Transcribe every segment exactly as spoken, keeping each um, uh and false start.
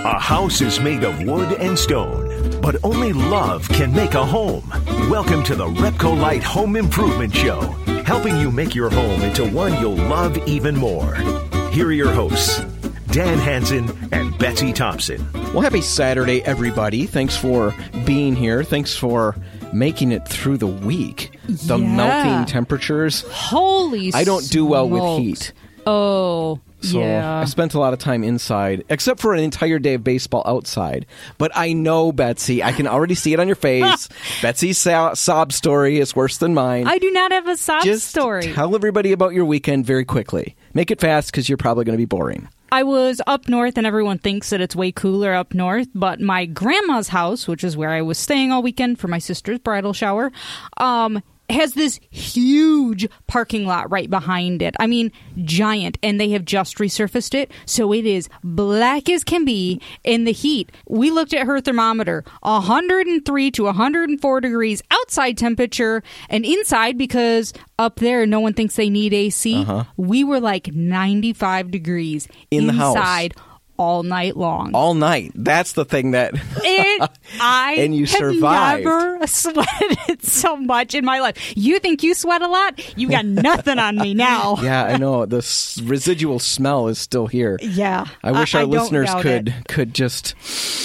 A house is made of wood and stone, but only love can make a home. Welcome to the Repco Light Home Improvement Show, helping you make your home into one you'll love even more. Here are your hosts, Dan Hansen and Betsy Thompson. Well, happy Saturday, everybody. Thanks for being here. Thanks for making it through the week. The yeah. melting temperatures. Holy I don't do well smokes. with heat. Oh, So yeah. I spent a lot of time inside, except for an entire day of baseball outside. But I know, Betsy, I can already see it on your face. Betsy's so- sob story is worse than mine. I do not have a sob Just story. tell everybody about your weekend very quickly. Make it fast because you're probably going to be boring. I was up north, and everyone thinks that it's way cooler up north, but my grandma's house, which is where I was staying all weekend for my sister's bridal shower, um, has this huge parking lot right behind it. I mean, giant, and they have just resurfaced it, so it is black as can be in the heat. We looked at her thermometer, one hundred three to one hundred four degrees outside temperature, and inside, because up there no one thinks they need A C, Uh-huh. we were like ninety-five degrees In the house. inside all night long. All night. That's the thing that... And I And you have survived. never sweated so much in my life. You think you sweat a lot? You got nothing on me now. Yeah, I know. The s- residual smell is still here. Yeah. I wish I- our I don't listeners doubt could it. could just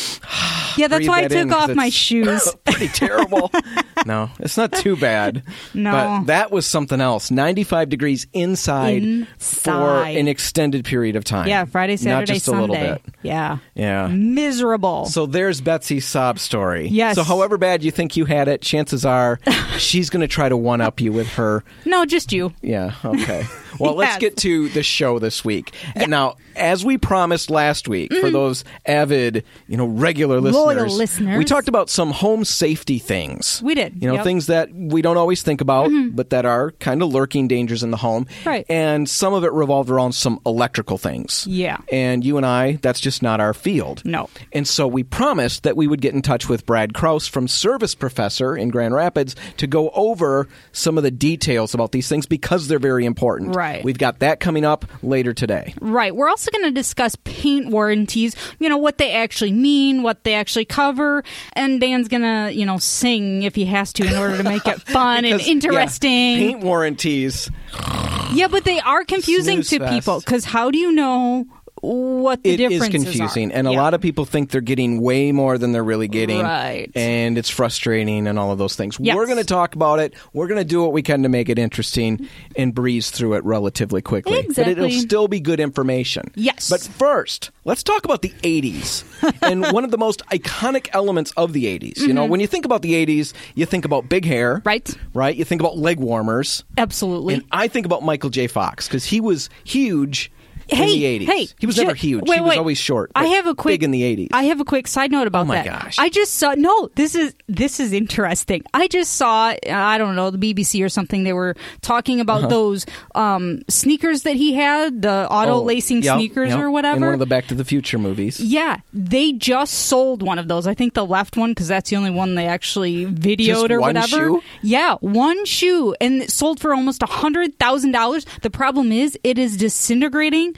Yeah, that's breathe why I that in, took 'cause off my it's shoes. pretty terrible. No, it's not too bad. No. But that was something else. ninety-five degrees inside, for Inside. an extended period of time. Yeah, Friday, Not Saturday, just a Sunday. little bit. Yeah. Yeah. Miserable. So there's Betsy's sob story. Yes. So however bad you think you had it, chances are she's going to try to one-up you with her. No, just you. Yeah, okay. Well, let's Yes. get to the show this week. And now, as we promised last week, for those avid, you know, regular listeners, Loyal listeners. we talked about some home safety things. We did, You know, yep. things that we don't always think about, but that are kind of lurking dangers in the home. Right. And some of it revolved around some electrical things. Yeah. And you and I, that's just not our field. No. And so we promised that we would get in touch with Brad Kraus from Service Professor in Grand Rapids to go over some of the details about these things because they're very important. Right. We've got that coming up later today. Right. We're also going to discuss paint warranties, you know, what they actually mean, what they actually cover, and Dan's going to, you know, sing if he has to in order to make it fun and Because, yeah, interesting. paint warranties. Yeah, but they are confusing Snooze to fest. people because how do you know what the It is differences confusing, are? and a Yeah. lot of people think they're getting way more than they're really getting. Right. And it's frustrating and all of those things. Yes. We're going to talk about it. We're going to do what we can to make it interesting and breeze through it relatively quickly. Exactly. But it'll still be good information. Yes. But first, let's talk about the eighties and one of the most iconic elements of the eighties. You know, when you think about the eighties, you think about big hair. Right. Right? You think about leg warmers. Absolutely. And I think about Michael J. Fox because he was huge Hey, in the eighties. hey, he was ju- never huge. wait, he was wait. always short. I but have a quick big in the eighties. I have a quick side note about Oh, my that. gosh. I just saw no. This is this is interesting. I just saw I don't know the B B C or something. They were talking about Uh-huh. those um, sneakers that he had, the auto Oh, lacing yep, sneakers yep. or whatever. In one of the Back to the Future movies. Yeah, they just sold one of those. I think the left one because that's the only one they actually videoed Just or one whatever. shoe? Yeah, one shoe, and it sold for almost a hundred thousand dollars. The problem is, it is disintegrating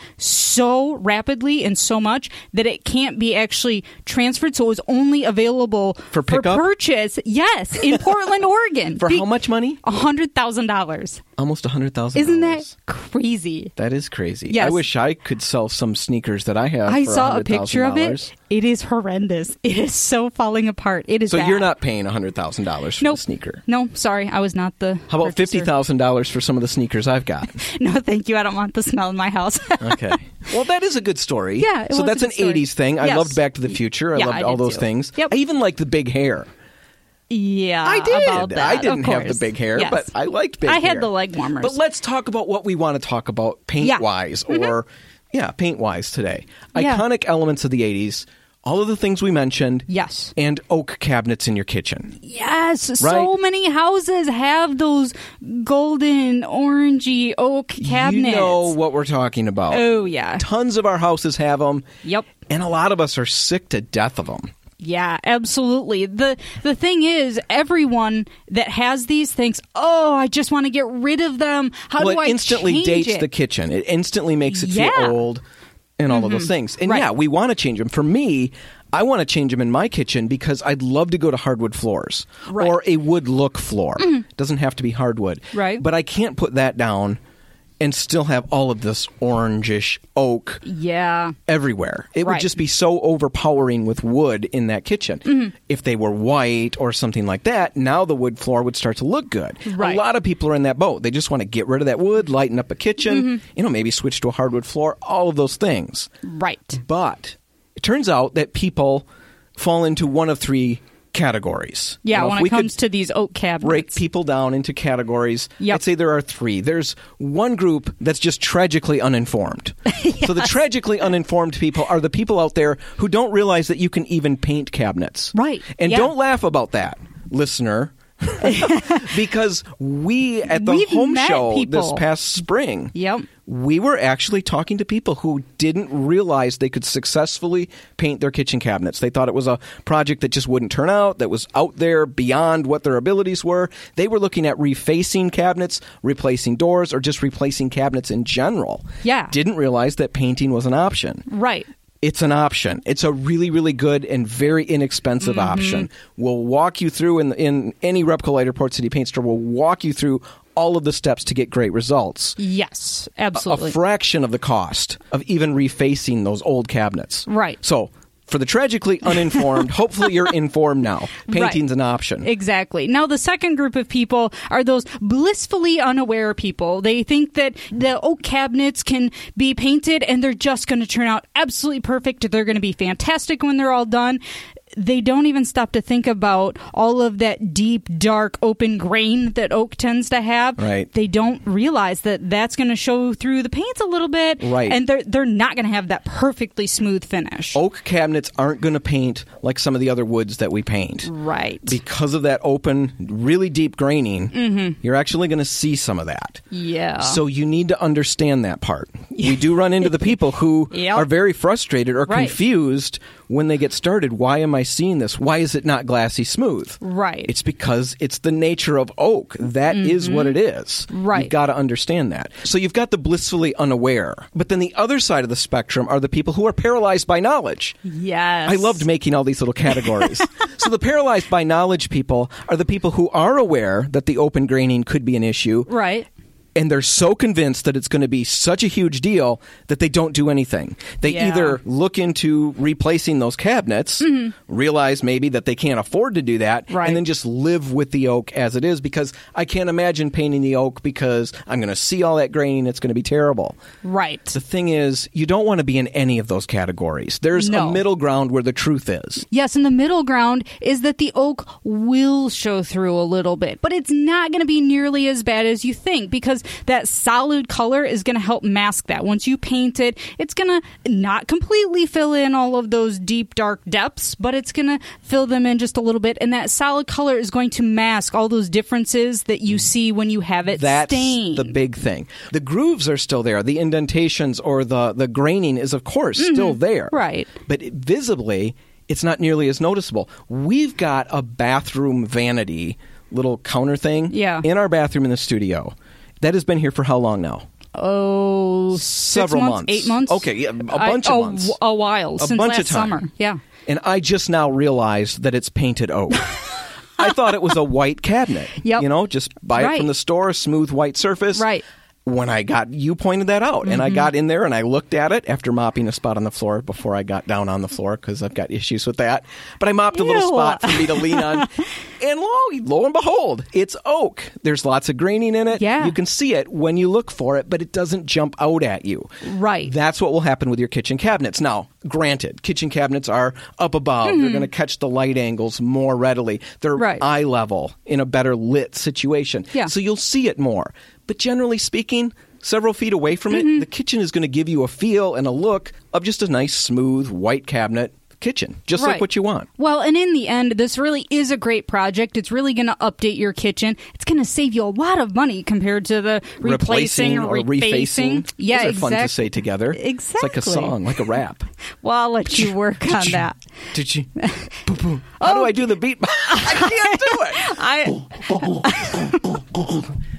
so rapidly and so much that it can't be actually transferred. So it was only available For pickup? purchase. Yes, in Portland, Oregon, For how much money? A hundred thousand dollars. Almost one hundred thousand dollars. Isn't that crazy? That is crazy. Yes. I wish I could sell some sneakers that I have I for saw a one hundred thousand dollars. picture of it. It is horrendous. It is so falling apart. It is So bad. you're not paying one hundred thousand dollars for Nope. the sneaker. No, sorry, I was not the. How about fifty purchaser. thousand dollars for some of the sneakers I've got? No, thank you. I don't want the smell in my house. Okay. Well, that is a good story. Yeah, it So was that's a an good story. eighties thing. I Yes. loved Back to the Future. I Yeah, loved I all did those too. things. Yep. I even liked the big hair. Yeah, I did. About that, I didn't of have the course. big hair, Yes. but I liked big I hair. had the leg warmers. But let's talk about what we want to talk about paint-wise Yeah. or, yeah, paint-wise today. Yeah. Iconic elements of the eighties, all of the things we mentioned. Yes. And oak cabinets in your kitchen. Yes, so Right? many houses have those golden, orangey oak cabinets. You know what we're talking about. Oh, yeah. Tons of our houses have them. Yep. And a lot of us are sick to death of them. Yeah, absolutely. The the thing is, everyone that has these thinks, oh, I just want to get rid of them. How well, do it I instantly change dates it? the kitchen. It instantly makes it Yeah. feel old. and all mm-hmm. of those things. And right. yeah, we want to change them. For me, I want to change them in my kitchen because I'd love to go to hardwood floors right. or a wood look floor. Mm-hmm. It doesn't have to be hardwood. Right. But I can't put that down and still have all of this orangish oak yeah. everywhere. It right. would just be so overpowering with wood in that kitchen. Mm-hmm. If they were white or something like that, now the wood floor would start to look good. Right. A lot of people are in that boat. They just want to get rid of that wood, lighten up a kitchen, mm-hmm. you know, maybe switch to a hardwood floor, all of those things. Right. But it turns out that people fall into one of three categories. Yeah, you know, when it comes to these oak cabinets. Break people down into categories. Yep. I'd say there are three. There's one group that's just tragically uninformed. Yes. So the tragically uninformed people are the people out there who don't realize that you can even paint cabinets. Right. And yeah. don't laugh about that, listener. Because we, at the We've home met show people. this past spring, Yep. we were actually talking to people who didn't realize they could successfully paint their kitchen cabinets. They thought it was a project that just wouldn't turn out, that was out there beyond what their abilities were. They were looking at refacing cabinets, replacing doors, or just replacing cabinets in general. Yeah. Didn't realize that painting was an option. Right. It's an option. It's a really, really good and very inexpensive mm-hmm. option. We'll walk you through in in any Repco Lighter Port City paint store. We'll walk you through all of the steps to get great results. Yes, A, absolutely. a fraction of the cost of even refacing those old cabinets. Right. So, for the tragically uninformed, hopefully you're informed now. Painting's right. an option. Exactly. Now, the second group of people are those blissfully unaware people. They think that the oak cabinets can be painted and they're just going to turn out absolutely perfect. They're going to be fantastic when they're all done. They don't even stop to think about all of that deep, dark, open grain that oak tends to have. Right. They don't realize that that's going to show through the paints a little bit. Right. And they're, they're not going to have that perfectly smooth finish. Oak cabinets aren't going to paint like some of the other woods that we paint. Right. Because of that open, really deep graining, mm-hmm. you're actually going to see some of that. Yeah. So you need to understand that part. We do run into the people who Yep. are very frustrated or Right. confused when they get started. Why am I seeing this? Why is it not glassy smooth? Right. It's because it's the nature of oak. That mm-hmm. is what it is. Right. You've got to understand that. So you've got the blissfully unaware. But then the other side of the spectrum are the people who are paralyzed by knowledge. Yes. I loved making all these little categories. So the paralyzed by knowledge people are the people who are aware that the open graining could be an issue. Right. And they're so convinced that it's going to be such a huge deal that they don't do anything. They Yeah. either look into replacing those cabinets, mm-hmm. realize maybe that they can't afford to do that, Right. and then just live with the oak as it is, because I can't imagine painting the oak because I'm going to see all that graining. It's going to be terrible. Right. The thing is, you don't want to be in any of those categories. There's No. a middle ground where the truth is. Yes, and the middle ground is that the oak will show through a little bit, but it's not going to be nearly as bad as you think, because that solid color is going to help mask that. Once you paint it, it's going to not completely fill in all of those deep, dark depths, but it's going to fill them in just a little bit, and that solid color is going to mask all those differences that you see when you have it That's stained. the big thing. The grooves are still there. The indentations or the, the graining is, of course, Mm-hmm. still there. Right. But it, visibly, it's not nearly as noticeable. We've got a bathroom vanity little counter thing Yeah. in our bathroom in the studio. That has been here for how long now? Oh, Several six months, months. eight months. Okay, yeah, a bunch I, of oh, months. A while. A since bunch last of time. summer. Yeah. And I just now realized that it's painted oak. I thought it was a white cabinet. Yep. You know, just buy Right. it from the store, smooth white surface. Right. When I got, you pointed that out, and Mm-hmm. I got in there and I looked at it after mopping a spot on the floor before I got down on the floor, because I've got issues with that. But I mopped a little Ew. spot for me to lean on, and lo, lo and behold, it's oak. There's lots of graining in it. Yeah. You can see it when you look for it, but it doesn't jump out at you. Right. That's what will happen with your kitchen cabinets. Now, granted, kitchen cabinets are up above. Mm-hmm. They're going to catch the light angles more readily. They're Right. eye level in a better lit situation. Yeah. So you'll see it more. But generally speaking, several feet away from it, Mm-hmm. the kitchen is going to give you a feel and a look of just a nice, smooth, white cabinet kitchen, just Right. like what you want. Well, and in the end, this really is a great project. It's really going to update your kitchen. It's going to save you a lot of money compared to the replacing, or refacing. refacing. Yeah, Those are exactly. fun to say together. Exactly. It's like a song, like a rap. Well, I'll let you work on that. Did you? Boom, boom. How do I do the beat? I can't do it. I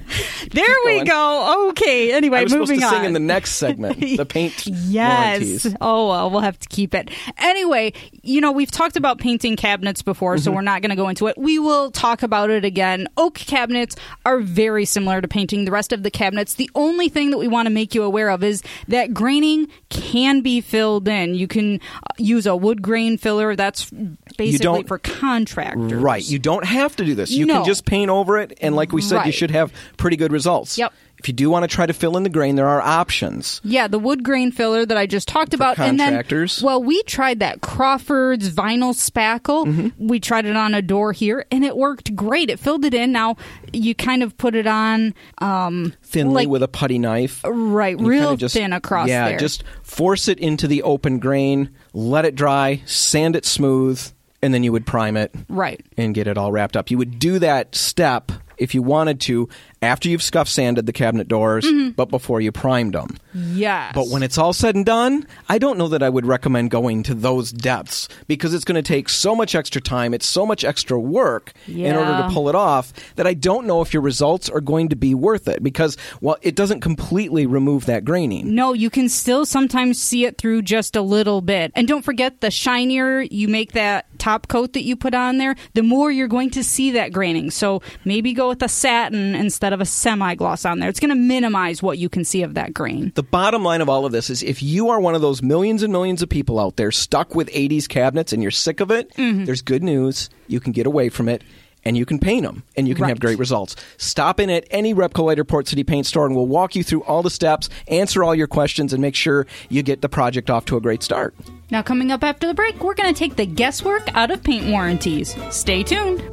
There we going. go. Okay. Anyway, I was moving supposed to on. sing in the next segment, the paint Yes. warranties. Oh, well, we'll have to keep it. Anyway, you know, we've talked about painting cabinets before, so Mm-hmm. we're not going to go into it. We will talk about it again. Oak cabinets are very similar to painting the rest of the cabinets. The only thing that we want to make you aware of is that graining can be filled in. You can uh, use a wood grain filler. That's basically don't- for contractors. Right. You don't have to do this. You No. can just paint over it, and like we said, you Right. should have pretty good results. Yep. If you do want to try to fill in the grain, there are options. Yeah, the wood grain filler that I just talked about. contractors. And then, well, we tried that Crawford's vinyl spackle. Mm-hmm. We tried it on a door here, and it worked great. It filled it in. Now, you kind of put it on... Um, Thinly like, with a putty knife. Right, And you real kinda just- thin across yeah, there. just force it into the open grain, let it dry, sand it smooth, and then you would prime it. Right. And get it all wrapped up. You would do that step if you wanted to after you've scuff sanded the cabinet doors, Mm-hmm. but before you primed them. Yes. But when it's all said and done, I don't know that I would recommend going to those depths because it's going to take so much extra time. It's so much extra work in order Yeah. to pull it off that I don't know if your results are going to be worth it because, well, it doesn't completely remove that graining. No, you can still sometimes see it through just a little bit. And don't forget, the shinier you make that top coat that you put on there, the more you're going to see that graining. So maybe go with a satin instead of a semi-gloss on there. It's going to minimize what you can see of that grain. The bottom line of all of this is if you are one of those millions and millions of people out there stuck with eighties cabinets and you're sick of it, Mm-hmm. there's good news. You can get away from it. And you can paint them, and you can Right. have great results. Stop in at any Repco Lighter Port City paint store, and we'll walk you through all the steps, answer all your questions, and make sure you get the project off to a great start. Now, coming up after the break, we're going to take the guesswork out of paint warranties. Stay tuned.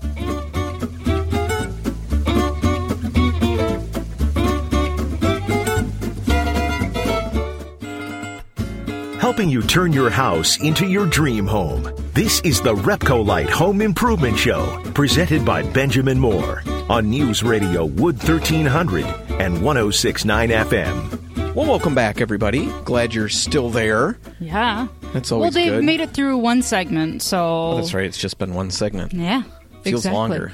Helping you turn your house into your dream home. This is the Repco Light Home Improvement Show, presented by Benjamin Moore on News Radio Wood thirteen hundred and one oh six point nine F M. Well, welcome back, everybody. Glad you're still there. Yeah. That's Well, always they good. made it through one segment, so... Oh, that's right. It's just been one segment. Yeah. Feels exactly. longer.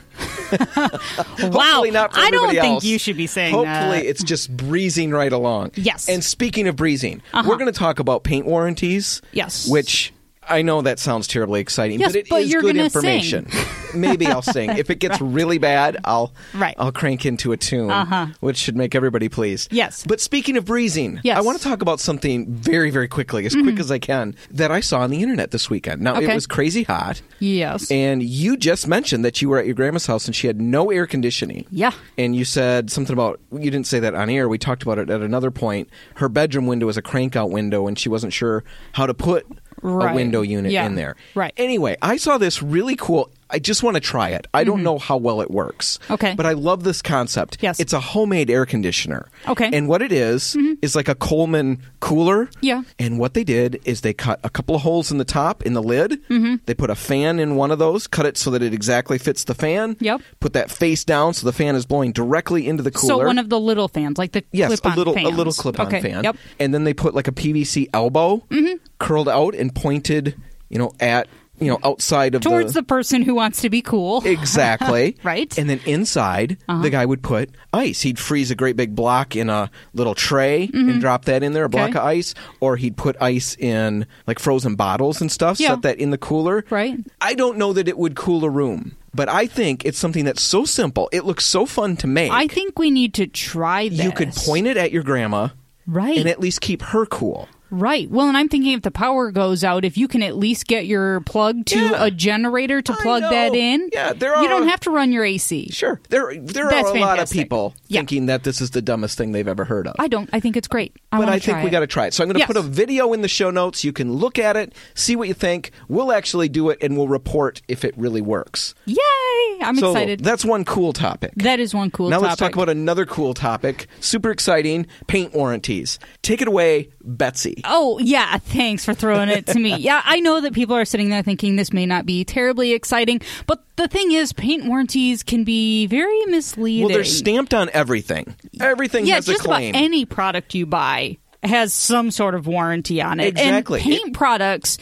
Wow. Hopefully not for I don't everybody think else. you should be saying Hopefully that. it's just breezing right along. Yes. And speaking of breezing, Uh-huh. we're going to talk about paint warranties. Yes. Which I know that sounds terribly exciting, Yes, but it but is you're good gonna information. Maybe I'll sing. If it gets really bad, I'll Right. I'll crank into a tune, Uh-huh. which should make everybody pleased. Yes. But speaking of breezing, Yes. I want to talk about something very, very quickly, as quick as I can, that I saw on the internet this weekend. Now, it Okay. was crazy hot. Yes. And you just mentioned that you were at your grandma's house and she had no air conditioning. Yeah. And you said something about, you didn't say that on air, we talked about it at another point. Her bedroom window is a crank out window and she wasn't sure how to put Right. a window unit Yeah. in there. Right. Anyway, I saw this really cool. I just want to try it. I don't know how well it works. Okay. But I love this concept. Yes. It's a homemade air conditioner. Okay. And what it is, is like a Coleman cooler. Yeah. And what they did is they cut a couple of holes in the top, in the lid. Mm-hmm. They put a fan in one of those, cut it so that it exactly fits the fan. Yep. Put that face down so the fan is blowing directly into the cooler. So one of the little fans, like the Yes, clip-on a little fans. a little clip-on okay. fan. Yep. And then they put like a P V C elbow curled out and pointed, you know, at you know outside of Towards the, the person who wants to be cool. exactly Right. And then inside, Uh-huh. the guy would put ice. He'd freeze a great big block in a little tray and drop that in there, a block Okay. of ice, or he'd put ice in like frozen bottles and stuff. Yeah. Set that in the cooler. Right. I don't know that it would cool a room. But I think it's something that's so simple. It looks so fun to make. I think we need to try this. you could point it at your grandma Right. and at least keep her cool. Right. Well, and I'm thinking if the power goes out, if you can at least get your plug to Yeah. a generator to I plug know. that in. Yeah, there are- You don't have to run your A C. Sure. There there That's are a lot of fantastic. people Yeah. thinking that this is the dumbest thing they've ever heard of. I don't. I think it's great. I but wanna I think try we it. got to try it. So I'm going to Yes. put a video in the show notes. You can look at it, see what you think. We'll actually do it, and we'll report if it really works. Yay! I'm so excited. that's one cool topic. That is one cool now topic. let's talk about another cool topic. Super exciting, paint warranties. Take it away, Betsy. Oh, yeah. Thanks for throwing it to me. Yeah, I know that people are sitting there thinking this may not be terribly exciting, but the thing is, paint warranties can be very misleading. Well, they're stamped on everything. Everything yeah, has a just claim. about any product you buy has some sort of warranty on it. Exactly. And paint products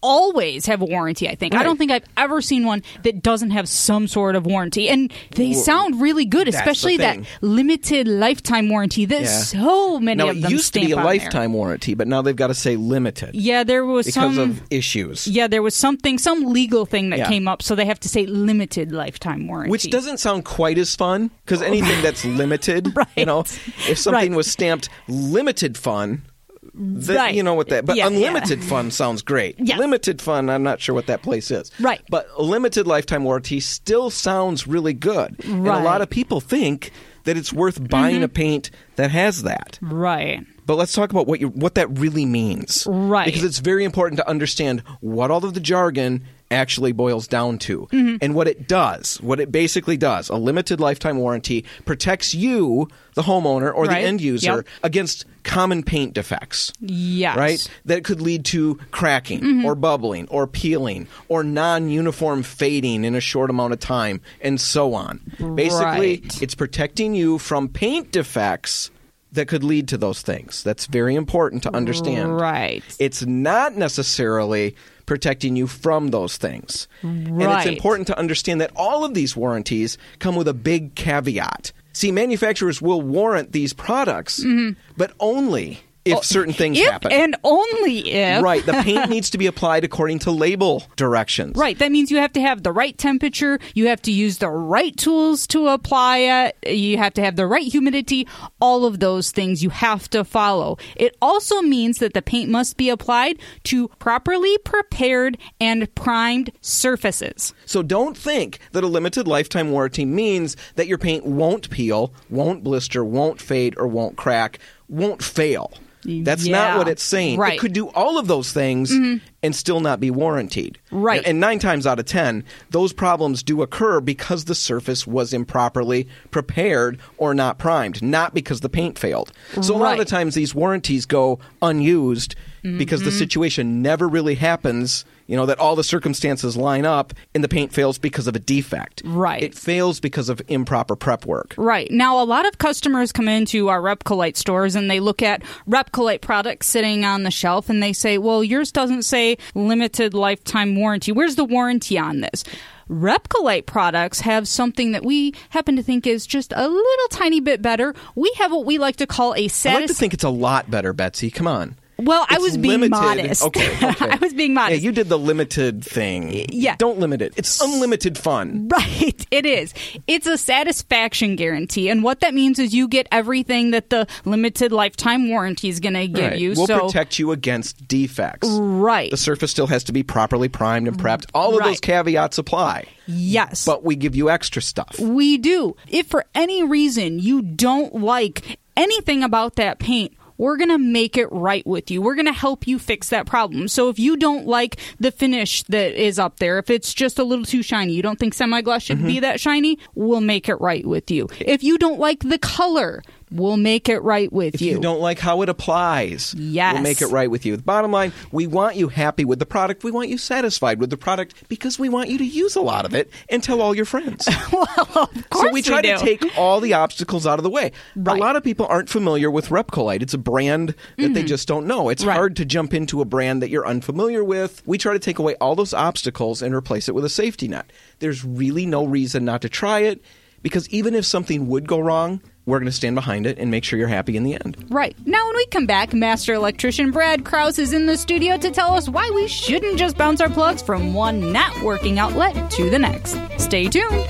always have a warranty, I think. Right. I don't think I've ever seen one that doesn't have some sort of warranty. And they Well, sound really good, that's especially the that thing. limited lifetime warranty that Yeah. so many Now, of it them used to be stamp a on lifetime warranty, but now they've got to say limited there. Yeah, there was because some... of issues. Yeah, there was something, some legal thing that Yeah. came up, so they have to say limited lifetime warranty. Which doesn't sound quite as fun, because anything that's limited, Right. you know, if something Right. was stamped limited fun, that, Right. you know what that, but Yeah, unlimited yeah. fun sounds great. Yes. Limited fun, I'm not sure what that place is. Right. But a limited lifetime warranty still sounds really good. And a Right. lot of people think that it's worth buying a paint that has that. Right. But let's talk about what you, what that really means. Right. Because it's very important to understand what all of the jargon actually boils down to Mm-hmm. and what it does. What it basically does. A limited lifetime warranty protects you, the homeowner or Right. the end user, Yep. against common paint defects. Yes. Right? That could lead to cracking Mm-hmm. or bubbling or peeling or non-uniform fading in a short amount of time and so on. Basically, Right. it's protecting you from paint defects that could lead to those things. That's very important to understand. Right. It's not necessarily protecting you from those things. And it's Right. important to understand that all of these warranties come with a big caveat. See, manufacturers will warrant these products, but only if certain things If happen. and only if. Right. The paint needs to be applied according to label directions. Right. That means you have to have the right temperature. You have to use the right tools to apply it. You have to have the right humidity. All of those things you have to follow. It also means that the paint must be applied to properly prepared and primed surfaces. So don't think that a limited lifetime warranty means that your paint won't peel, won't blister, won't fade, or won't crack, won't fail. That's Yeah. not what it's saying. Right. It could do all of those things and still not be warranted. Right. And nine times out of ten, those problems do occur because the surface was improperly prepared or not primed, not because the paint failed. So a lot of the Right. times these warranties go unused because the situation never really happens, you know, that all the circumstances line up and the paint fails because of a defect. Right. It fails because of improper prep work. Right. Now, a lot of customers come into our Repcolite stores and they look at Repcolite products sitting on the shelf and they say, well, yours doesn't say limited lifetime warranty. Where's the warranty on this? Repcolite products have something that we happen to think is just a little tiny bit better. We have what we like to call a I like to satis- think it's a lot better, Betsy. Come on. Well, I It's was being limited. modest. Okay, okay. I was being modest. Yeah, you did the limited thing. Yeah. Don't limit it. It's unlimited fun. Right, it is. It's a satisfaction guarantee, and what that means is you get everything that the limited lifetime warranty is going to give Right. you. We'll so, protect you against defects. right, The surface still has to be properly primed and prepped. All of Right. those caveats apply. yes, But we give you extra stuff. we do. If for any reason you don't like anything about that paint, we're going to make it right with you. We're going to help you fix that problem. So if you don't like the finish that is up there, if it's just a little too shiny, you don't think semi-gloss should Mm-hmm. be that shiny, we'll make it right with you. If you don't like the color, we'll make it right with If you. you don't like how it applies, Yes. we'll make it right with you. The bottom line, we want you happy with the product. We want you satisfied with the product because we want you to use a lot of it and tell all your friends. Well, of course So we try do. to take all the obstacles out of the way. Right. A lot of people aren't familiar with Repcolite. It's a brand that they just don't know. It's Mm-hmm. Right. hard to jump into a brand that you're unfamiliar with. We try to take away all those obstacles and replace it with a safety net. There's really no reason not to try it because even if something would go wrong, we're going to stand behind it and make sure you're happy in the end. Right. Now, when we come back, Master Electrician Brad Krause is in the studio to tell us why we shouldn't just bounce our plugs from one not working outlet to the next. Stay tuned.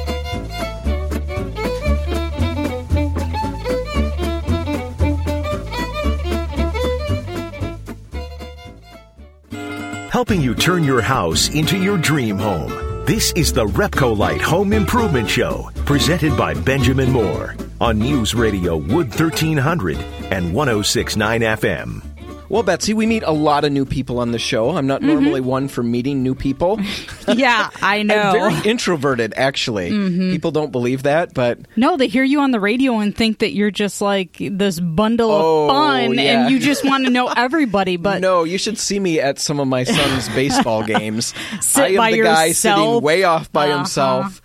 Helping you turn your house into your dream home. This is the Repcolite Home Improvement Show, presented by Benjamin Moore on News Radio Wood thirteen hundred and one oh six point nine F M. Well, Betsy, we meet a lot of new people on the show. I'm not normally one for meeting new people. Yeah, I know. I'm very introverted, actually. People don't believe that, but No, they hear you on the radio and think that you're just like this bundle Oh, of fun yeah. and you just want to know everybody. But no, you should see me at some of my son's baseball games. Sit I am by the guy yourself. sitting way off by Uh-huh. himself.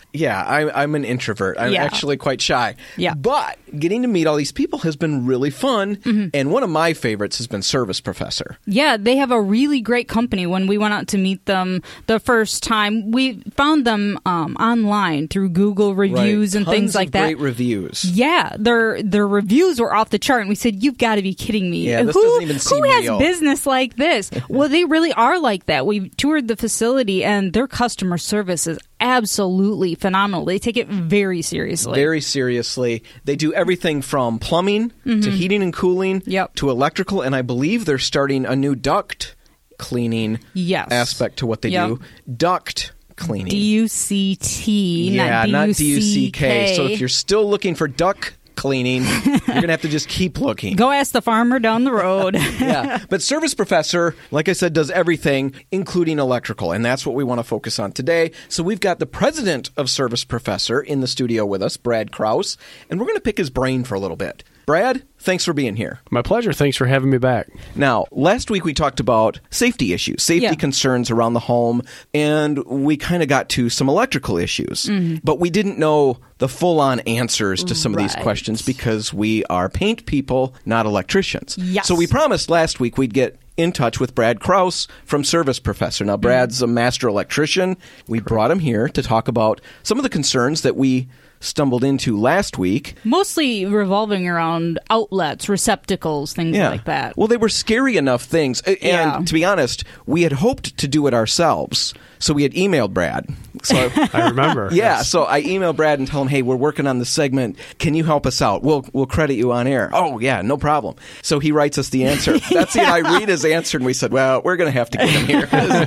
Yeah, I'm, I'm an introvert. I'm Yeah. actually quite shy. Yeah. But getting to meet all these people has been really fun. Mm-hmm. And one of my favorites has been Service Professor. Yeah, they have a really great company. When we went out to meet them the first time, we found them um, online through Google reviews Right. and Tons things like of that. Great reviews. Yeah, their their reviews were off the chart, and we said, "You've got to be kidding me! Yeah, this who doesn't even seem who has real." business like this?" Well, they really are like that. We toured the facility, and their customer service is absolutely phenomenal. They take it very seriously. Very seriously. They do everything from plumbing to heating and cooling Yep. to electrical. And I believe they're starting a new duct cleaning Yes. aspect to what they Yep. do. Duct cleaning. D U C T, yeah, not not D U C K. So if you're still looking for duct cleaning, you're going to have to just keep looking. Go ask the farmer down the road. Yeah, but Service Professor, like I said, does everything, including electrical, and that's what we want to focus on today. So we've got the president of Service Professor in the studio with us, Brad Kraus, and we're going to pick his brain for a little bit. Brad, thanks for being here. My pleasure. Thanks for having me back. Now, last week we talked about safety issues, safety Yeah. concerns around the home, and we kind of got to some electrical issues. But we didn't know the full-on answers to some of these Right. questions because we are paint people, not electricians. Yes. So we promised last week we'd get in touch with Brad Kraus from Service Professor. Now, Brad's a master electrician. We brought him here to talk about some of the concerns that we stumbled into last week. Mostly revolving around outlets, receptacles, things like that. Well, they were scary enough things. A- And Yeah. to be honest, we had hoped to do it ourselves. So we had emailed Brad. So I remember. yeah, Yes. so I emailed Brad and tell him, "Hey, we're working on this segment. Can you help us out? We'll we'll credit you on air." "Oh, yeah, no problem." So he writes us the answer. That's it. I read his answer and we said, "Well, we're going to have to get him here."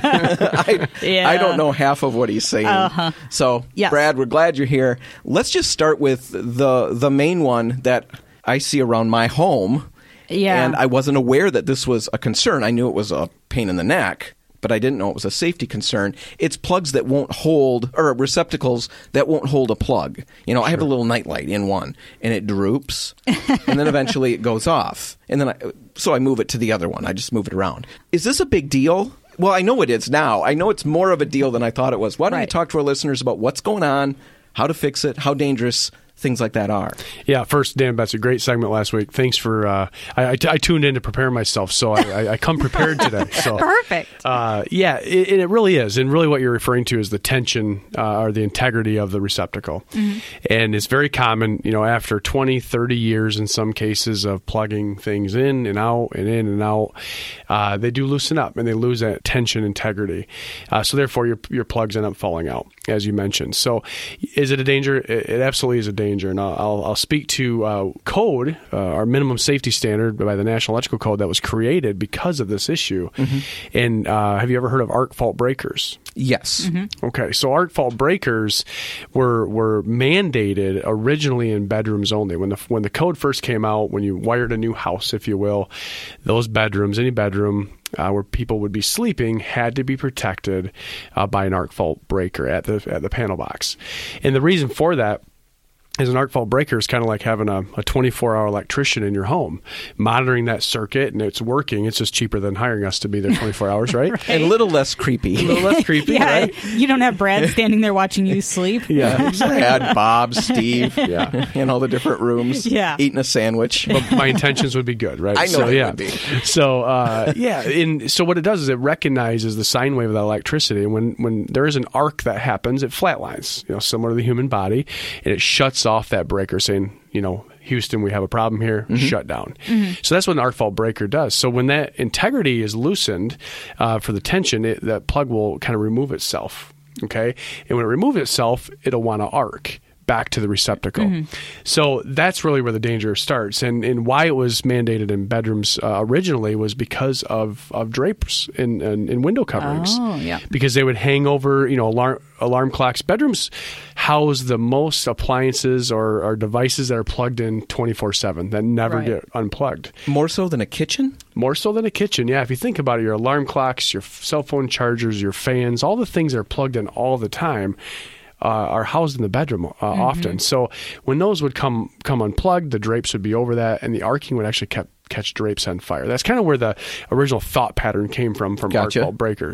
I, Yeah. I don't know half of what he's saying. Uh-huh. So, Yes. Brad, we're glad you're here. Let's just start with the the main one that I see around my home. Yeah. And I wasn't aware that this was a concern. I knew it was a pain in the neck, but I didn't know it was a safety concern. It's plugs that won't hold, or receptacles that won't hold a plug. You know, I have a little nightlight in one, and it droops, and then eventually it goes off. And then I, so I move it to the other one. I just move it around. Is this a big deal? Well, I know it is now. I know it's more of a deal than I thought it was. Why don't you Right. talk to our listeners about what's going on, how to fix it, how dangerous things like that are? Yeah, first, Dan, that's a great segment last week. Thanks for, uh, I, I, I tuned in to prepare myself, so I, I, I come prepared today. So, Perfect. Uh, yeah, it, it really is. And really what you're referring to is the tension uh, or the integrity of the receptacle. Mm-hmm. And it's very common, you know, after twenty, thirty years in some cases of plugging things in and out and in and out, uh, they do loosen up and they lose that tension integrity. Uh, so therefore, your, your plugs end up falling out, as you mentioned. So is it a danger? It, it absolutely is a danger. And I'll, I'll, I'll speak to uh, code, uh, our minimum safety standard by the National Electrical Code that was created because of this issue. Mm-hmm. And uh, have you ever heard of arc fault breakers? Yes. Okay, so arc fault breakers were were mandated originally in bedrooms only. When the when the code first came out, when you wired a new house, if you will, those bedrooms, any bedroom uh, where people would be sleeping, had to be protected uh, by an arc fault breaker at the at the panel box. And the reason for that is an arc fault breaker is kind of like having a, a twenty-four hour electrician in your home, monitoring that circuit, and it's working. It's just cheaper than hiring us to be there twenty-four hours, right? And a little less creepy. A little less creepy, Yeah, right? you don't have Brad standing there watching you sleep. Yeah. Brad, Bob, Steve, Yeah. in all the different rooms, Yeah. eating a sandwich. But my intentions would be good, right? I know so, they yeah. would be. So, uh, yeah. And so what it does is it recognizes the sine wave of that electricity. And when, when there is an arc that happens, it flatlines, you know, similar to the human body, and it shuts off that breaker, saying, you know, Houston, we have a problem here, Mm-hmm. shut down. So that's what an arc fault breaker does. So when that integrity is loosened uh, for the tension, it, that plug will kind of remove itself. Okay. And when it removes itself, it'll want to arc back to the receptacle. Mm-hmm. So that's really where the danger starts. And, and why it was mandated in bedrooms uh, originally was because of, of drapes and, and, and window coverings. Oh, yeah. Because they would hang over, you know, alarm, alarm clocks. Bedrooms house the most appliances or, or devices that are plugged in twenty-four seven that never Right. get unplugged. More so than a kitchen? More so than a kitchen, yeah. If you think about it, your alarm clocks, your cell phone chargers, your fans, all the things that are plugged in all the time uh, are housed in the bedroom uh, Mm-hmm. often. So when those would come come unplugged, the drapes would be over that, and the arcing would actually kept, catch drapes on fire. That's kind of where the original thought pattern came from, from Gotcha. arc fault breakers.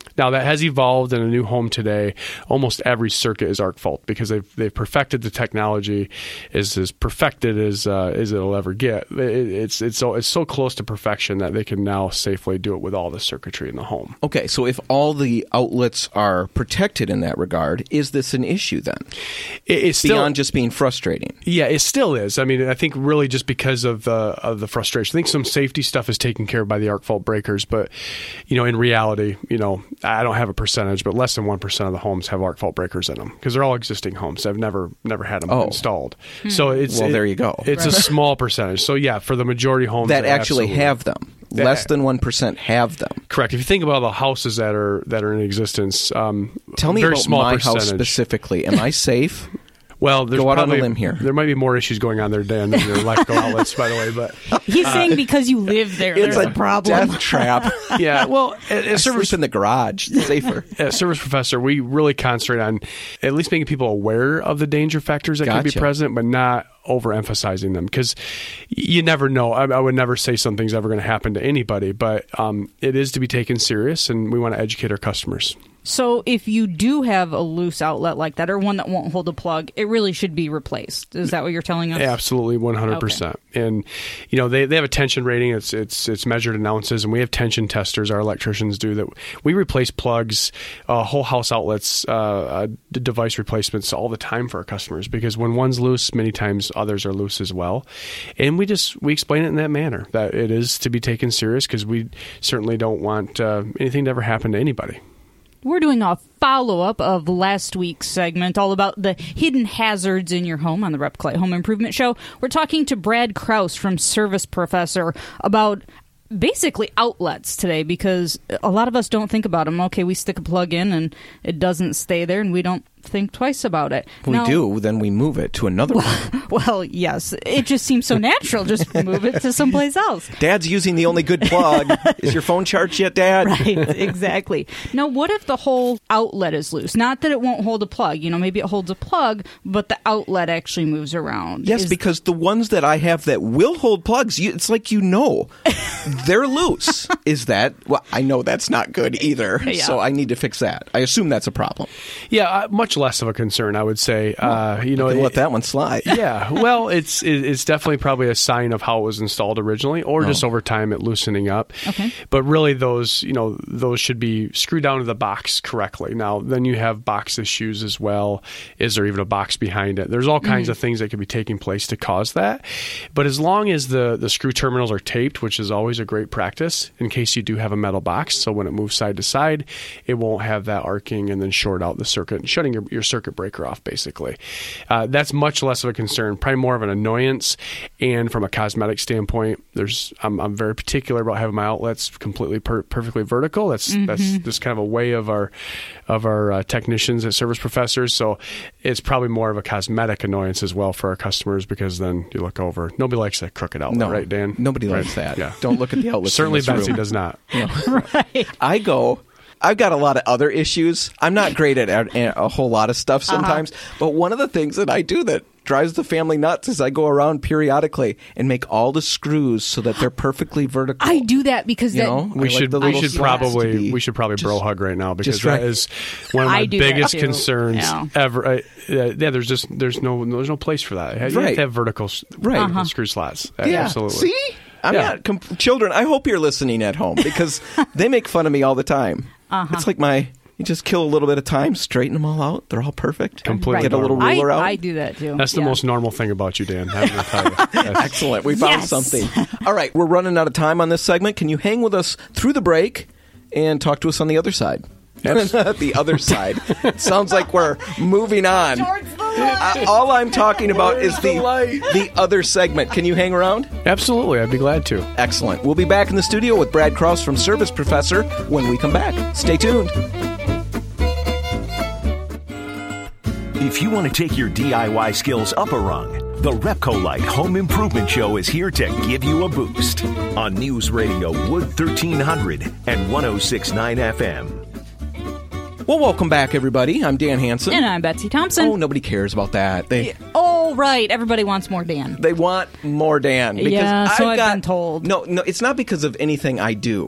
Now, that has evolved in a new home today. Almost every circuit is arc fault because they've they've perfected the technology, is as perfected as uh, as it'll ever get. It, it's it's so it's so close to perfection that they can now safely do it with all the circuitry in the home. Okay, so if all the outlets are protected in that regard, is this an issue then? It, it's still, beyond just being frustrating. Yeah, it still is. I mean, I think really just because of the of the frustration. I think some safety stuff is taken care of by the arc fault breakers, but you know, in reality, you know. I don't have a percentage, but less than one percent of the homes have arc fault breakers in them because they're all existing homes. I've never never had them oh. installed. Hmm. So it's well, it, there you go. It's right. a small percentage. So yeah, for the majority homes that actually have them, that, less than one percent have them. Correct. If you think about the houses that are that are in existence, um, tell me very about small my percentage. house specifically. Am I safe? Well, there's Go out probably, on a limb here. There might be more issues going on there, Dan, than your electrical outlets, by the way. But he's uh, saying because you live there, it's there's a, a problem. Death trap. Yeah. Well, as service in the garage, safer. As Service Professor, we really concentrate on at least making people aware of the danger factors that gotcha. can be present, but not overemphasizing them because you never know. I, I would never say something's ever going to happen to anybody, but um, it is to be taken serious, and we want to educate our customers. So if you do have a loose outlet like that or one that won't hold a plug, it really should be replaced. Is that what you're telling us? Absolutely, one hundred percent. Okay. And, you know, they, they have a tension rating. It's it's it's measured in ounces, and we have tension testers, our electricians do, that we replace plugs, uh, whole house outlets, uh, uh, device replacements all the time for our customers because when one's loose, many times others are loose as well. And we just we explain it in that manner, that it is to be taken serious because we certainly don't want uh, anything to ever happen to anybody. We're doing a follow-up of last week's segment all about the hidden hazards in your home on the Repcolite Home Improvement Show. We're talking to Brad Kraus from Service Professor about basically outlets today because a lot of us don't think about them. Okay, we stick a plug in and it doesn't stay there and we don't think twice about it. We now, do, then we move it to another well, one. Well, yes. It just seems so natural. Just move it to someplace else. Dad's using the only good plug. Is your phone charged yet, Dad? Right, exactly. Now, what if the whole outlet is loose? Not that it won't hold a plug. You know, maybe it holds a plug, but the outlet actually moves around. Yes, is, because the ones that I have that will hold plugs, you, it's like you know, they're loose. Is that, well, I know that's not good either, yeah. So I need to fix that. I assume that's a problem. Yeah, uh, much less of a concern, I would say. Well, uh, you know, I can it, let that one slide. Yeah, well, it's it, it's definitely probably a sign of how it was installed originally, or oh. just over time it loosening up. Okay. But really, those you know those should be screwed down to the box correctly. Now, then you have box issues as well. Is there even a box behind it? There's all kinds mm-hmm. of things that could be taking place to cause that. But as long as the the screw terminals are taped, which is always a great practice, in case you do have a metal box, so when it moves side to side, it won't have that arcing and then short out the circuit and shutting your, your circuit breaker off, basically. Uh, that's much less of a concern, probably more of an annoyance. And from a cosmetic standpoint, there's I'm, I'm very particular about having my outlets completely per- perfectly vertical. That's mm-hmm. that's just kind of a way of our of our uh, technicians at Service Professors. So it's probably more of a cosmetic annoyance as well for our customers because then you look over. Nobody likes that crooked outlet, no, right, Dan? Nobody right. likes that. Yeah. Don't look at the outlet. Certainly Betsy room. does not. No. Right. I go... I've got a lot of other issues. I'm not great at a, a whole lot of stuff sometimes, uh-huh. but one of the things that I do that drives the family nuts is I go around periodically and make all the screws so that they're perfectly vertical. I do that because you that, know, we I should like we should probably be, we should probably just, bro hug right now because right. that is one of my biggest concerns yeah. ever. Uh, yeah, there's just there's no there's no place for that. You right. have to have vertical right. uh-huh. screw slots. Yeah. Absolutely. See? I'm yeah. not comp- children. I hope you're listening at home because they make fun of me all the time. Uh-huh. It's like my you just kill a little bit of time, straighten them all out. They're all perfect. Completely. Get a little ruler I, out. I do that too. That's the yeah. most normal thing about you, Dan. Excellent. We found yes. something. All right, we're running out of time on this segment. Can you hang with us through the break and talk to us on the other side? The other side. It sounds like we're moving on. Uh, all I'm talking about is the the other segment. Can you hang around? Absolutely. I'd be glad to. Excellent. We'll be back in the studio with Brad Kraus from Service Professor when we come back. Stay tuned. If you want to take your D I Y skills up a rung, the Repcolite Home Improvement Show is here to give you a boost on News Radio Wood thirteen hundred and one oh six point nine F M. Well, welcome back, everybody. I'm Dan Hansen. And I'm Betsy Thompson. Oh, nobody cares about that. They Oh, right. Everybody wants more Dan. They want more Dan. Because yeah, so I've, I've got, been told. No, no, it's not because of anything I do.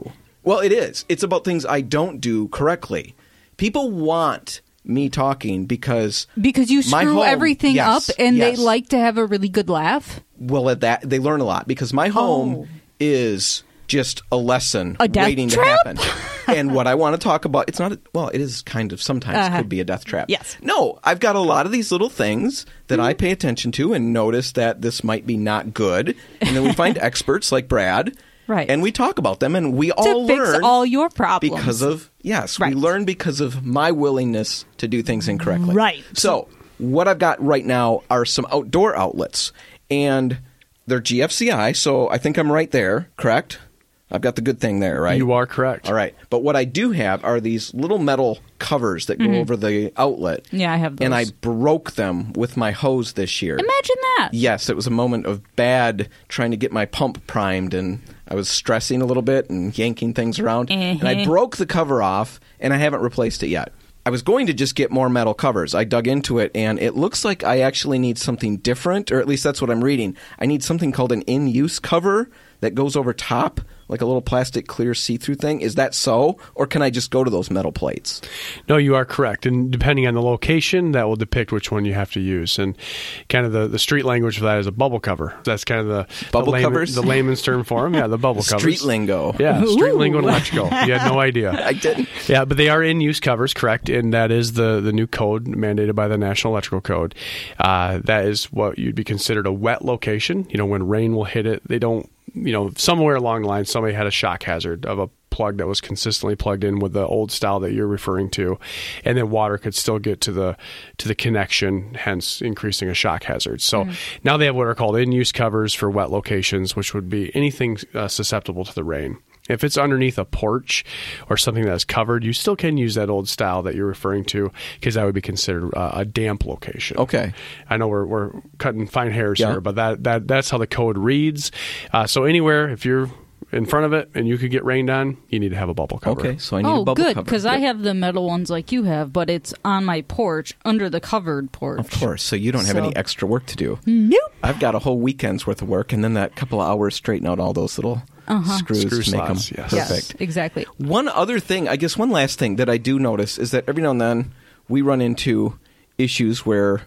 Well, it is. It's about things I don't do correctly. People want me talking because because you my screw home, everything yes, up and yes. they like to have a really good laugh. Well, at that they learn a lot because my home Oh. is just a lesson A death waiting trap? to happen. And what I want to talk about, it's not, a, well, it is kind of sometimes Uh-huh. could be a death trap. Yes. No, I've got a lot of these little things that Mm-hmm. I pay attention to and notice that this might be not good. And then we find experts like Brad. Right. And we talk about them and we all to fix learn all your problems. because of, yes, Right. we learn because of my willingness to do things incorrectly. Right. So what I've got right now are some outdoor outlets and they're G F C I. So I think I'm right there, correct? I've got the good thing there, right? You are correct. All right. But what I do have are these little metal covers that go over the outlet. Yeah, I have those. And I broke them with my hose this year. Imagine that. Yes, it was a moment of bad trying to get my pump primed, and I was stressing a little bit and yanking things around. And I Uh-huh. broke the cover off, and I haven't replaced it yet. I was going to just get more metal covers. I dug into it, and it looks like I actually need something different, or at least that's what I'm reading. I need something called an in-use cover that goes over top, like a little plastic clear see-through thing. Is that so, or can I just go to those metal plates? No, you are correct. And depending on the location, that will depict which one you have to use. And kind of the, the street language for that is a bubble cover. That's kind of the Bubble the layman, covers? the layman's term for them. Yeah, the bubble covers. Street lingo. Yeah, street Ooh. lingo and electrical. You had no idea. I didn't. Yeah, but they are in-use covers, correct, and that is the, the new code mandated by the National Electrical Code. Uh, that is what you'd be considered a wet location. You know, when rain will hit it, they don't, you know, somewhere along the line, somebody had a shock hazard of a plug that was consistently plugged in with the old style that you're referring to, and then water could still get to the to the connection, hence increasing a shock hazard. So now they have what are called in-use covers for wet locations, which would be anything uh, susceptible to the rain. If it's underneath a porch or something that's covered, you still can use that old style that you're referring to because that would be considered uh, a damp location. Okay. I know we're we're cutting fine hairs Yeah. here, but that, that that's how the code reads. Uh, so anywhere, if you're in front of it and you could get rained on, you need to have a bubble cover. Okay, so I need Oh, a bubble good, cover. because I Yep. have the metal ones like you have, but it's on my porch under the covered porch. Of course, so you don't have So- any extra work to do. Nope. I've got a whole weekend's worth of work, and then that couple of hours straighten out all those little screws Screw to make slots, them yes. perfect. Yes, exactly. One other thing, I guess one last thing that I do notice is that every now and then we run into issues where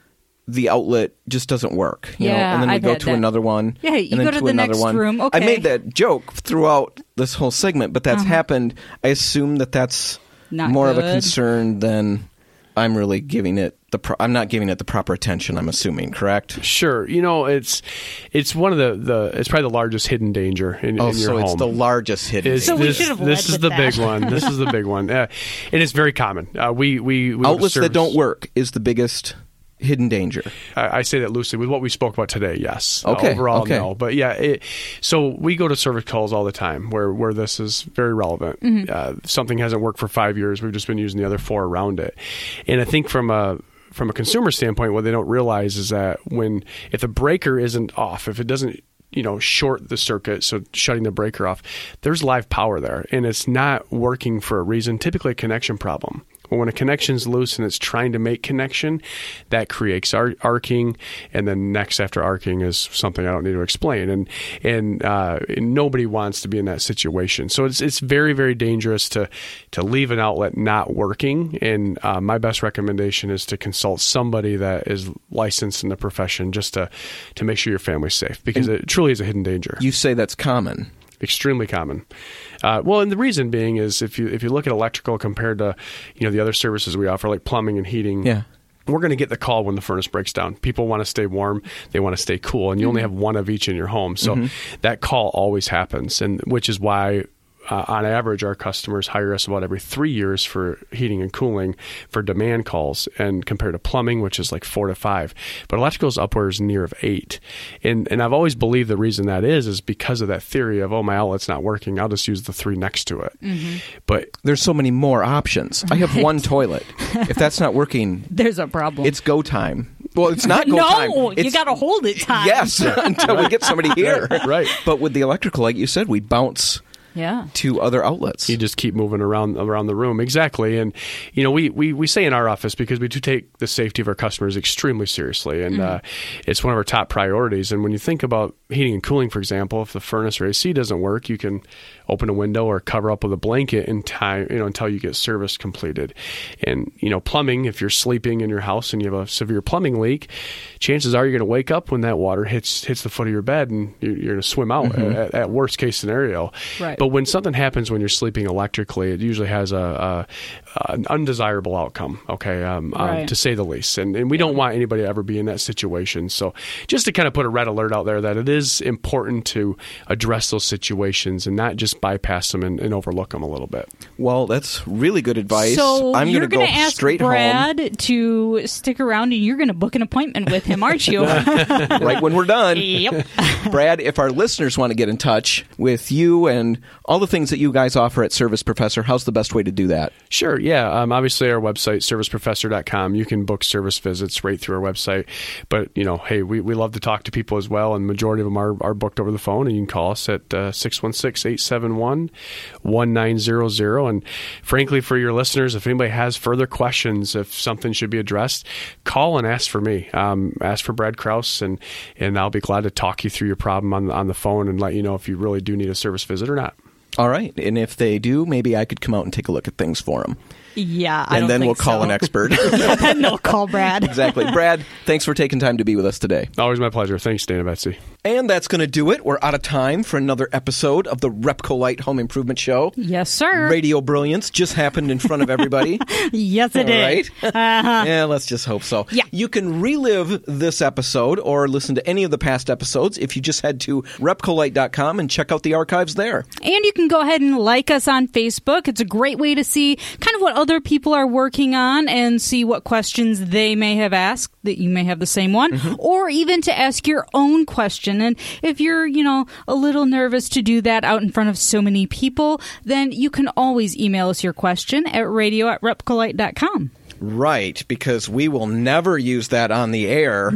the outlet just doesn't work. You know? Yeah, And then we I've go had to that. another one. Yeah, you and then go to the another next one. room, I okay. made that joke throughout this whole segment, but that's Uh-huh. happened. I assume that that's Not more of a good. concern than I'm really giving it the pro- I'm not giving it the proper attention, I'm assuming, correct? Sure, you know it's it's one of the, the it's probably the largest hidden danger in, Oh, in your so home. it's the largest hidden. Is So we this, should have this led is with the that. big one. This is the big one, uh, and it's very common. Uh, we we, we Outlets that service- don't work is the biggest hidden danger. I, I say that loosely with what we spoke about today. Yes. Okay, Uh, overall, okay. no. But yeah, it, so we go to service calls all the time where where this is very relevant. Mm-hmm. Uh, something hasn't worked for five years. We've just been using the other four around it, and I think from a from a consumer standpoint, what they don't realize is that when if the breaker isn't off, if it doesn't you know short the circuit, so shutting the breaker off, there's live power there, and it's not working for a reason. Typically, a connection problem. But when a connection's loose and it's trying to make connection, that creates ar- arcing, and then next after arcing is something I don't need to explain. And and, uh, and nobody wants to be in that situation. So it's it's very very dangerous to to leave an outlet not working. And uh, my best recommendation is to consult somebody that is licensed in the profession just to to make sure your family's safe, because it truly is a hidden danger. You say that's common. Extremely common. Uh, well, and the reason being is if you if you look at electrical compared to you know the other services we offer, like plumbing and heating. Yeah. We're going to get the call when the furnace breaks down. People want to stay warm. They want to stay cool. And you only have one of each in your home. So that call always happens, and which is why uh, on average, our customers hire us about every three years for heating and cooling for demand calls, and compared to plumbing, which is like four to five. But electrical is upwards near of eight. And and I've always believed the reason that is is because of that theory of, oh, my outlet's not working, I'll just use the three next to it. Mm-hmm. But There's so many more options. I have one toilet. If that's not working, There's a problem. it's go time. Well, it's not go no, time. you It's- got to hold it time. Yes, until we get somebody here. Right. But with the electrical, like you said, we bounce Yeah. to other outlets. you just keep moving around around the room. Exactly. And, you know, we, we, we say in our office, because we do take the safety of our customers extremely seriously, and uh, it's one of our top priorities. And when you think about heating and cooling, for example, if the furnace or A C doesn't work, you can open a window or cover up with a blanket in time, you know, until you get service completed. And, you know, plumbing, if you're sleeping in your house and you have a severe plumbing leak, chances are you're going to wake up when that water hits hits the foot of your bed and you're, you're going to swim out mm-hmm. at, at worst case scenario. Right. But when something happens when you're sleeping electrically, it usually has a, a an undesirable outcome, okay, um, right. um, to say the least. And, and we don't want anybody to ever be in that situation. So just to kind of put a red alert out there that it is important to address those situations and not just bypass them and, and overlook them a little bit. Well, that's really good advice. So I'm you're going to go go ask straight Brad home. to stick around and you're going to book an appointment with him, aren't you? Right when we're done. Yep. Brad, if our listeners want to get in touch with you and all the things that you guys offer at Service Professor, how's the best way to do that? Sure, yeah. Um, obviously, our website, service professor dot com, you can book service visits right through our website. But, you know, hey, we, we love to talk to people as well, and the majority of them are, are booked over the phone, and you can call us at uh, six one six, eight seven one, one nine zero zero. And frankly, for your listeners, if anybody has further questions, if something should be addressed, call and ask for me. Um, ask for Brad Kraus, and, and I'll be glad to talk you through your problem on, on the phone and let you know if you really do need a service visit or not. All right. And if they do, maybe I could come out and take a look at things for them. Yeah, I And don't then think we'll call so. an expert. And they'll call Brad. Exactly. Brad, thanks for taking time to be with us today. Always my pleasure. Thanks, Dana Betsy. And that's going to do it. We're out of time for another episode of the Repco Light Home Improvement Show. Yes, sir. Radio brilliance just happened in front of everybody. Yes, it did. Right? Uh-huh. Yeah, let's just hope so. Yeah. You can relive this episode or listen to any of the past episodes if you just head to repcolite dot com and check out the archives there. And you can go ahead and like us on Facebook. It's a great way to see kind of what other people are working on and see what questions they may have asked, that you may have the same one, mm-hmm. or even to ask your own question. And if you're, you know, a little nervous to do that out in front of so many people, then you can always email us your question at radio at repcolite dot com. Right, because we will never use that on the air.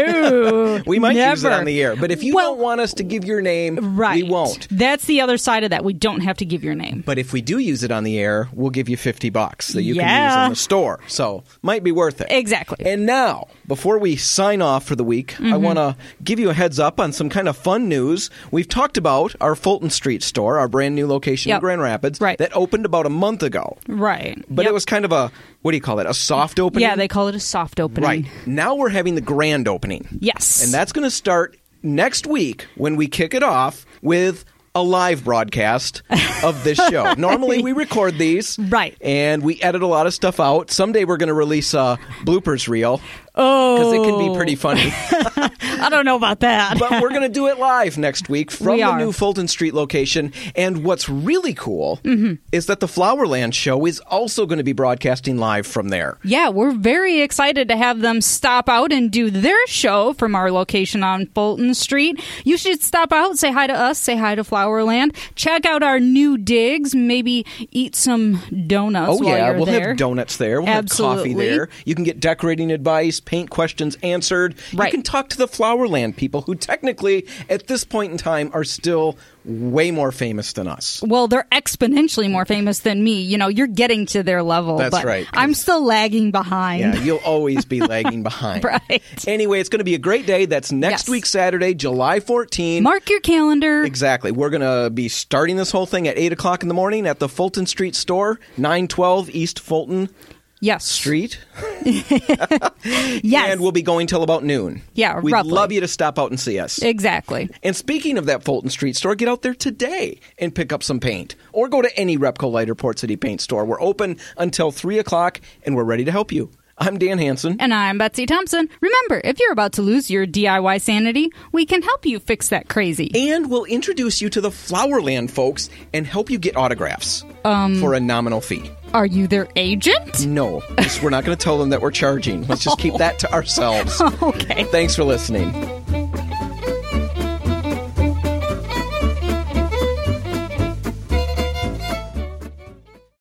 No. We might never. use it on the air, but if you well, don't want us to give your name, right. we won't. That's the other side of that. We don't have to give your name. But if we do use it on the air, we'll give you fifty bucks that you yeah. can use in the store. So, might be worth it. Exactly. And now, before we sign off for the week, mm-hmm. I want to give you a heads up on some kind of fun news. We've talked about our Fulton Street store, our brand new location yep. in Grand Rapids, right. that opened about a month ago. Right. But yep. it was kind of a, what do you call it, a soft opening? Yeah, they call it a soft opening. Right. Now we're having the grand opening. Yes. And that's going to start next week when we kick it off with a live broadcast of this show. Normally we record these. Right. And we edit a lot of stuff out. Someday we're going to release a bloopers reel. Oh. Because it can be pretty funny. I don't know about that. But we're going to do it live next week from we the are. new Fulton Street location. And what's really cool mm-hmm. is that the Flowerland show is also going to be broadcasting live from there. Yeah, we're very excited to have them stop out and do their show from our location on Fulton Street. You should stop out, say hi to us, say hi to Flowerland, check out our new digs, maybe eat some donuts Oh, while yeah, you're we'll there. have donuts there. We'll Absolutely. have coffee there. You can get decorating advice, paint questions answered. Right. You can talk to the Flowerland people who technically, at this point in time, are still way more famous than us. Well, they're exponentially more famous than me. You know, you're getting to their level. That's but right. I'm still lagging behind. Yeah, you'll always be lagging behind. Right. Anyway, it's going to be a great day. That's next Yes. week, Saturday, July fourteenth. Mark your calendar. Exactly. We're going to be starting this whole thing at eight o'clock in the morning at the Fulton Street store, nine twelve East Fulton Yes. Street. Yes. And we'll be going till about noon. Yeah, We'd roughly. love you to stop out and see us. Exactly. And speaking of that Fulton Street store, get out there today and pick up some paint. Or go to any Repco Light or Port City Paint store. We're open until three o'clock, and we're ready to help you. I'm Dan Hansen. And I'm Betsy Thompson. Remember, if you're about to lose your D I Y sanity, we can help you fix that crazy. And we'll introduce you to the Flowerland folks and help you get autographs Um, for a nominal fee. Are you their agent? No, we're not going to tell them that we're charging. Let's just keep that to ourselves. Okay. Thanks for listening.